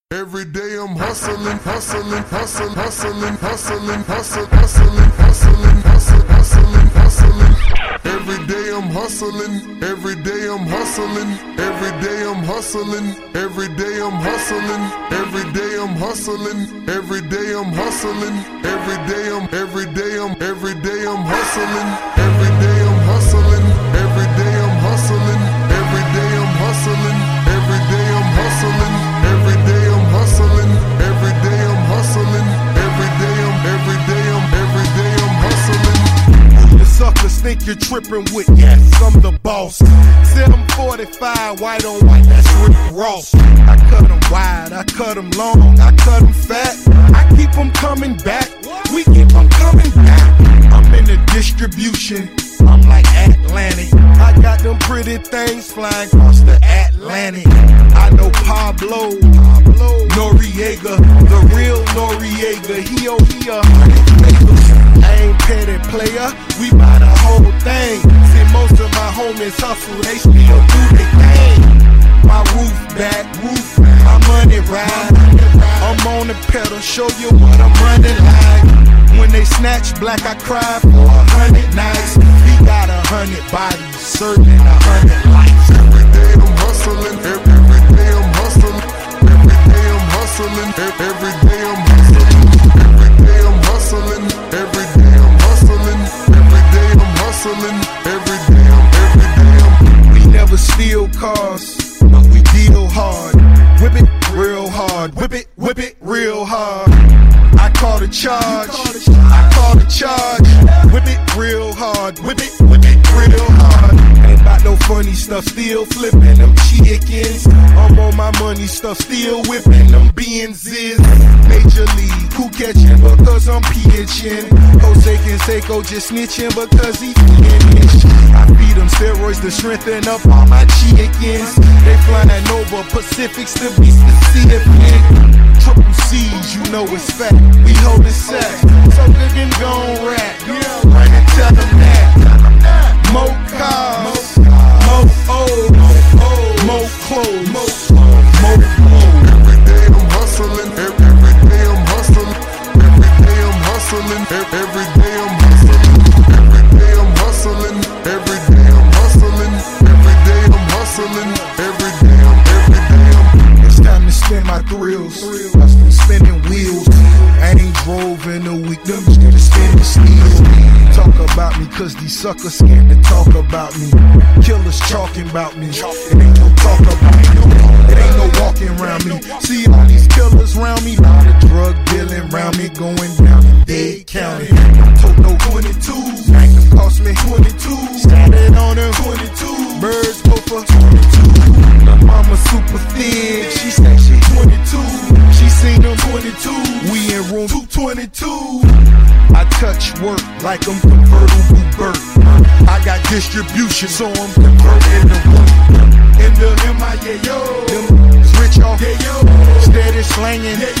Every day I'm hustling, hustling, hustling, hustling, hustling, hustling, hustling, hustling, hustling, hustling, hustling. Every day I'm hustling, every day I'm hustling, every day I'm hustling, every day I'm hustling, every day I'm hustling, every day I'm hustling, every day I'm hustling, every day I'm hustling, every day I'm hustling, every day I'm hustling, every day I'm hustling, every day I'm hustling, every day I'm hustling, every day I'm hustling, every day I'm hustling. You suckers think you're tripping with, yes, I'm the boss. 745, white on white, that's Rick Ross. I cut them wide, I cut them long, I cut them fat. I keep them coming back, we keep them coming back. I'm in the distribution, I'm like Atlantic. I got them pretty things flying across the Atlantic. I know Pablo Noriega, the real Noriega. He a 100 acres. I ain't petty player, we buy the whole thing. See, most of my homies hustle, they still do their thing. My roof back, my money ride. I'm on the pedal, show you what I'm running like. When they snatch black, I cry for 100 nights. He got 100 bodies, serving 100 lives. Every day I'm hustling, every day I'm hustling, every day I'm hustling, every day I'm hustling, every day I'm hustling, every day I'm hustling, every day I'm hustling, every day I'm. We never steal cars, but we deal hard. Whip it real hard, whip it real hard. I call the charge, I call the charge. Whip it real hard, whip it real hard. Ain't about no funny stuff, still flipping them chickens. I'm on my money stuff, still whipping them Benzes. Major League, who catching because I'm pitching. Jose Canseco just snitching because he finished. I feed them steroids to strengthen up all my chickens. They flying over Pacifics to be specific. Triple C's, you know it's fat. We holdin' sack, so good and gon' rap. Run and tell them that. More cars, more O's, more clothes, more clothes. Every day I'm hustling, every day I'm hustling, every day I'm hustling, every day I'm hustling, every day I'm hustling, every day I'm hustling, every day I'm hustling, every day I'm. It's time to spend my thrills. I'm spinning wheels. I ain't drove in a week, them just spinning steel. Talk about me, cause these suckers scared to talk about me. Killers talking about me. It ain't no talk about me. It ain't no walking around me. See all these killers around me. Lot of drug dealing around me, going down in Dade County. Told no 22s, ain't cost me 22. Started on them 22. Birds go for 22. My mama super thin, she said she 22. She seen them 22. We in room 222. I touch work like I'm convertible Burt. I got distribution, so I'm converting to work. In the MIA, yo, them rich off, yeah, yo, steady slanging, yeah,